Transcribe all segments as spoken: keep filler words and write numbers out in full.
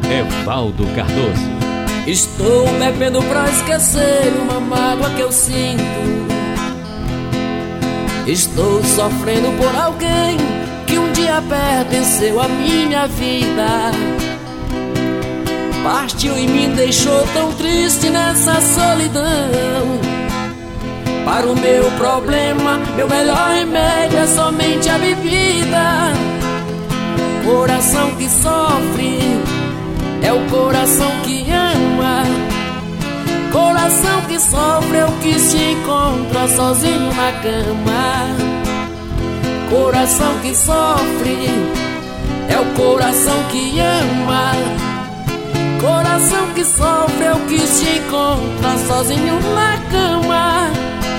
Evaldo Cardoso. Estou bebendo pra esquecer uma mágoa que eu sinto. Estou sofrendo por alguém que um dia pertenceu à minha vida. Partiu e me deixou tão triste nessa solidão. Para o meu problema, meu melhor remédio é somente a bebida. Coração que sofre é o coração que ama. Coração que sofre é o que se encontra sozinho na cama. Coração que sofre é o coração que ama. Coração que sofre é o que se encontra sozinho na cama.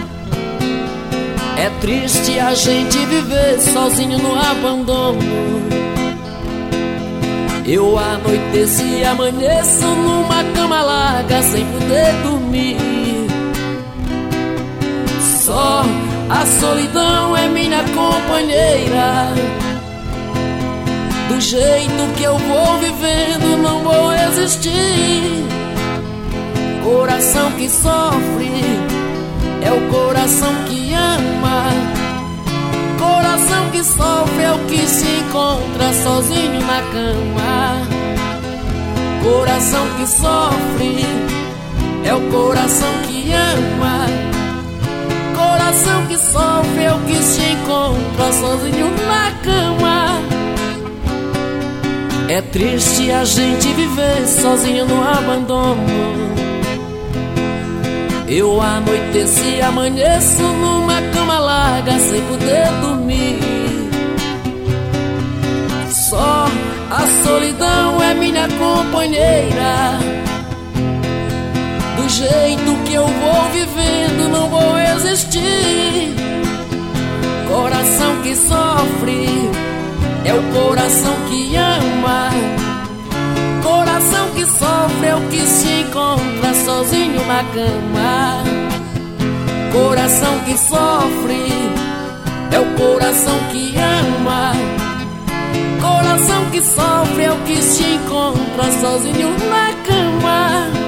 É triste a gente viver sozinho no abandono. Eu anoiteço e amanheço numa cama larga sem poder dormir. Só a solidão é minha companheira. Do jeito que eu vou vivendo não vou existir. Coração que sofre é o coração que ama. Coração que sofre é o que se encontra sozinho na cama. Coração que sofre é o coração que ama. Coração que sofre é o que se encontra sozinho na cama. É triste a gente viver sozinho no abandono. Eu anoiteço e amanheço numa cama larga sem poder dormir. Só a solidão é minha companheira. Do jeito que eu vou vivendo não vou existir. Coração que sofre é o coração que ama. Coração que sofre é o que se encontra sozinho na cama. Coração que sofre é o coração que ama. Coração que sofre é o que se encontra sozinho na cama.